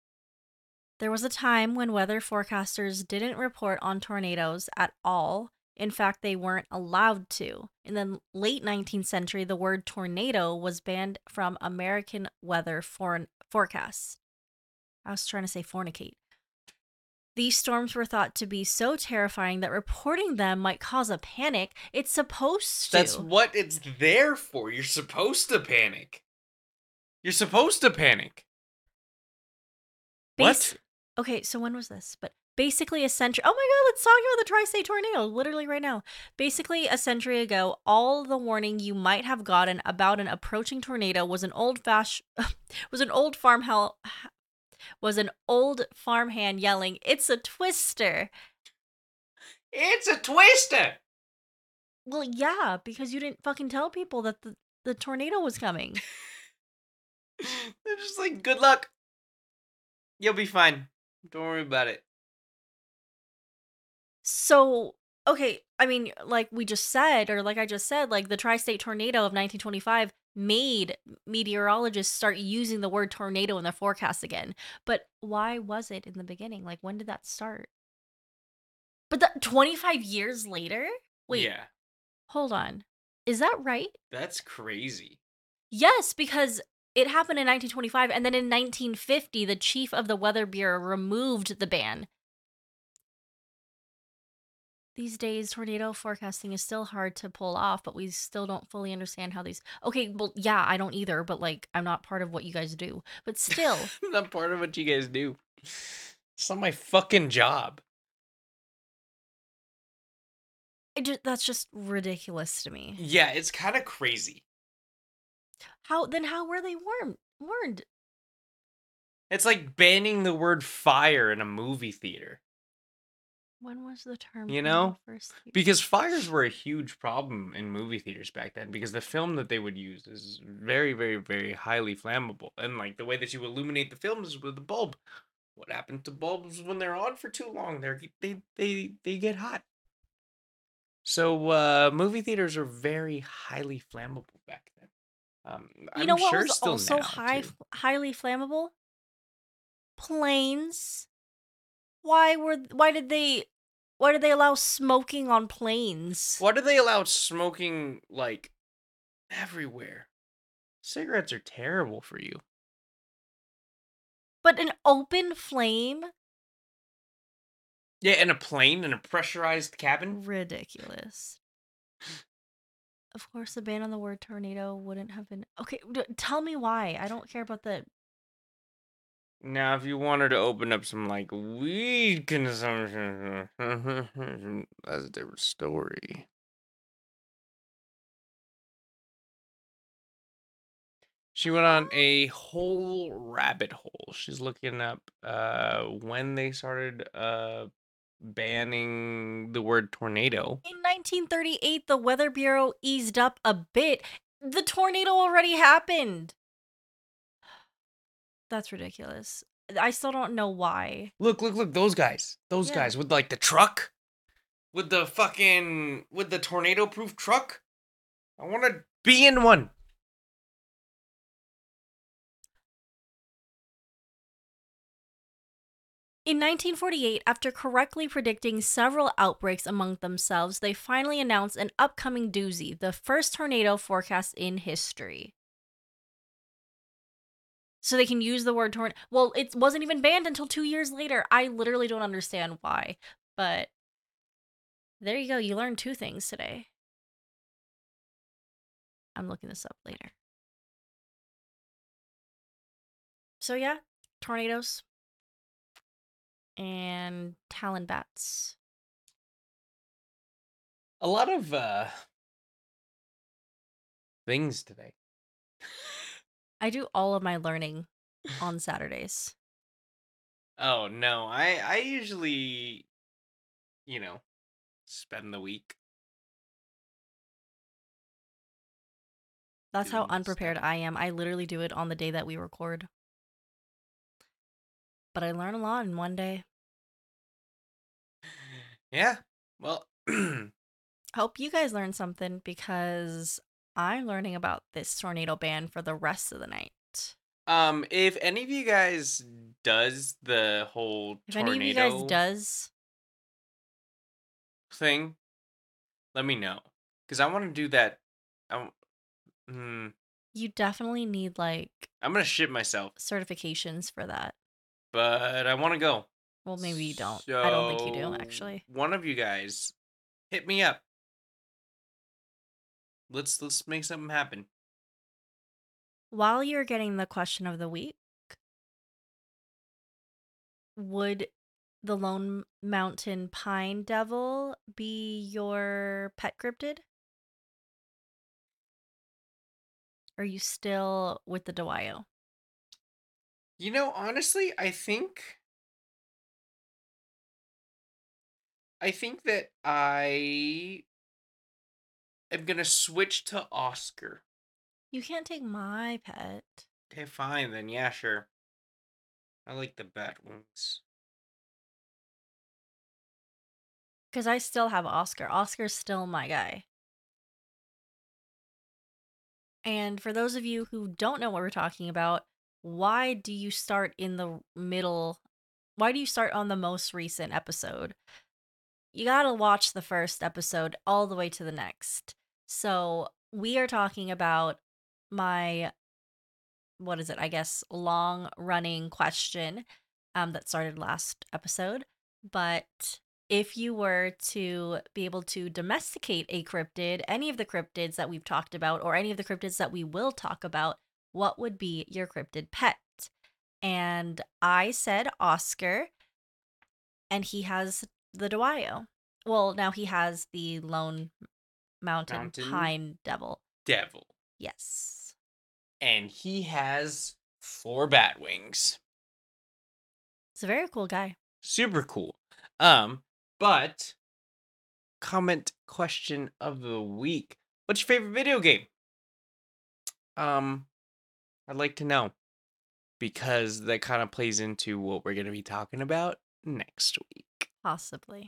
there was a time when weather forecasters didn't report on tornadoes at all In fact, they weren't allowed to. In the late nineteenth century, the word tornado was banned from American weather for- forecasts. I was trying to say fornicate. These storms were thought to be so terrifying that reporting them might cause a panic. It's supposed to. That's what it's there for. You're supposed to panic. You're supposed to panic. Bas- What? Okay, so when was this? But basically a century. Oh my god, let's talk about the tri-state tornado literally right now. Basically a century ago, all the warning you might have gotten about an approaching tornado was an old fash was an old farm hell was an old farmhand yelling, "It's a twister." It's a twister. Well, yeah, because you didn't fucking tell people that the, the tornado was coming. They're just like, good luck. You'll be fine. Don't worry about it. So, okay, I mean, like we just said, or like I just said, like the tri-state tornado of nineteen twenty-five made meteorologists start using the word tornado in their forecasts again. But why was it in the beginning? Like, when did that start? But the twenty-five years later? Wait, Yeah, hold on. Is that right? that's crazy. Yes, because it happened in nineteen twenty-five, and then in nineteen fifty, the chief of the Weather Bureau removed the ban. These days, tornado forecasting is still hard to pull off, but we still don't fully understand how these. Okay, well, yeah, I don't either, but like, I'm not part of what you guys do. But still, I'm not part of what you guys do. It's not my fucking job. it just, that's just ridiculous to me. Yeah, it's kind of crazy. How then? How were they warned? Warned? It's like banning the word fire in a movie theater. When was the term? You know? First Because fires were a huge problem in movie theaters back then, because the film that they would use is very, very, very highly flammable. And like the way that you illuminate the films is with a bulb. What happened to bulbs when they're on for too long? They're they they they get hot. So uh movie theaters are very highly flammable back then. Um You I'm know what sure was still also now high, too. highly flammable? Planes. Why were? Why did they? Why did they allow smoking on planes? Why do they allow smoking like everywhere? Cigarettes are terrible for you. But an open flame? Yeah, in a plane, in a pressurized cabin. Ridiculous. Of course, the ban on the word tornado wouldn't have been. Okay, d- tell me why. I don't care about the. Now, if you wanted to open up some like weed consumption, that's a different story. She went on a whole rabbit hole. She's looking up uh when they started uh banning the word tornado. In nineteen thirty-eight, the Weather Bureau eased up a bit. The tornado already happened. That's ridiculous. I still don't know why. Look, look, look, those guys. Those Yeah. guys with like the truck? With the fucking with the tornado proof truck? I want to be in one. In nineteen forty-eight, after correctly predicting several outbreaks among themselves, they finally announced an upcoming doozy, the first tornado forecast in history. So they can use the word tornado. Well, it wasn't even banned until two years later. I literally don't understand why. But there you go. You learned two things today. I'm looking this up later. So yeah, tornadoes and talon bats. A lot of uh things today. I do all of my learning on Saturdays. Oh no, I I usually, you know, spend the week. That's how doing unprepared stuff. I am. I literally do it on the day that we record. But I learn a lot in one day. Yeah. Well, Hope you guys learned something because I'm learning about this tornado ban for the rest of the night. um, if any of you guys does the whole If tornado any of you guys does, thing, let me know. Because I want to do that. I, mm, You definitely need like I'm going to shit myself, certifications for that. but I want to go. Well, maybe you don't. I don't think you do, So, actually. one of you guys, hit me up. Let's let's make something happen. While you're getting the question of the week, would the Lone Mountain Pine Devil be your pet cryptid? Or are you still with the Deweyyo? You know, honestly, I think I think that I am gonna switch to Oscar. You can't take my pet. Okay, fine then. Yeah, sure. I like the bat wings. Because I still have Oscar. Oscar's still my guy. And for those of you who don't know what we're talking about, why do you start in the middle? Why do you start on the most recent episode? You gotta watch the first episode all the way to the next. So we are talking about my, what is it? I guess long running question um, that started last episode. But if you were to be able to domesticate a cryptid, any of the cryptids that we've talked about, or any of the cryptids that we will talk about, what would be your cryptid pet? And I said Oscar, and he has the Deweyyo. Well, now he has the Lone Mountain, Mountain Pine Devil. Devil. Yes. And he has four bat wings. It's a very cool guy. Super cool. Um, but comment question of the week. What's your favorite video game? Um, I'd like to know. Because that kind of plays into what we're going to be talking about next week. Possibly.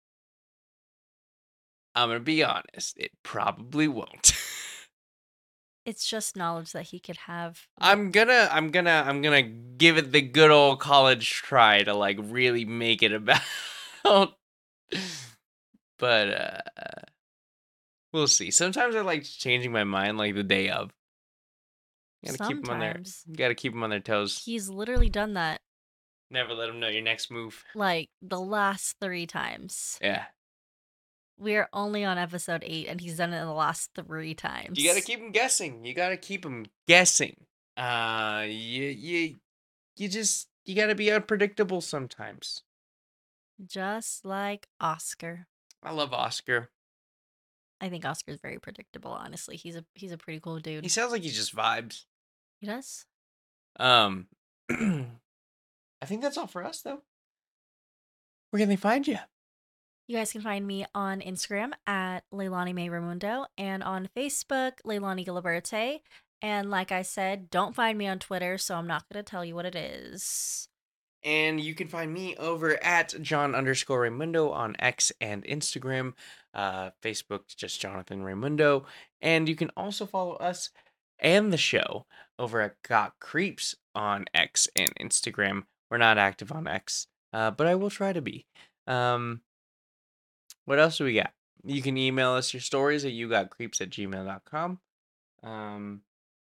I'm going to be honest, it probably won't. It's just knowledge that he could have. I'm gonna, I'm gonna, I'm gonna give it the good old college try to like really make it about. But uh we'll see. Sometimes I like changing my mind like the day of. You gotta keep them on their, Sometimes. you gotta keep them on their toes. He's literally done that Never let them know your next move. like the last three times. Yeah. We're only on episode eight, and he's done it the last three times. You gotta keep them guessing. You gotta keep them guessing. Uh, you you you just you gotta be unpredictable sometimes. Just like Oscar. I love Oscar. I think Oscar's very predictable. Honestly, he's a he's a pretty cool dude. He sounds like he just vibes. He does. Um, I think that's all for us though. Where can they find you? You guys can find me on Instagram at Leilani May Raimundo and on Facebook, Leilani Giliberte. And like I said, don't find me on Twitter, so I'm not going to tell you what it is. And you can find me over at John underscore Raimundo on X and Instagram. Uh, Facebook, just Jonathan Raimundo. And you can also follow us and the show over at Got Creeps on X and Instagram. We're not active on X, uh, but I will try to be. Um, what else do we got? You can email us your stories at you got creeps at gmail dot com. Um,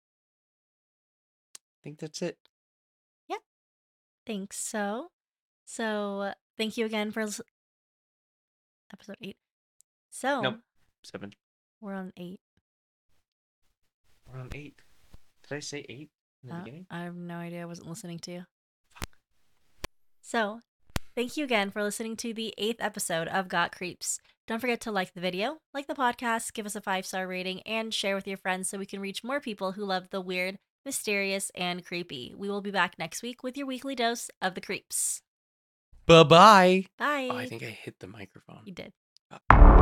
I think that's it. Yeah, thanks. So, so thank you again for lis- episode eight. So, Nope, seven. we're on eight. We're on eight. Did I say eight in the Uh, beginning? I have no idea. I wasn't listening to you. So, thank you again for listening to the eighth episode of Got Creeps. Don't forget to like the video, like the podcast, give us a five-star rating, and share with your friends so we can reach more people who love the weird, mysterious, and creepy. We will be back next week with your weekly dose of the creeps. Bye-bye. Bye. Oh, I think I hit the microphone. You did. Uh,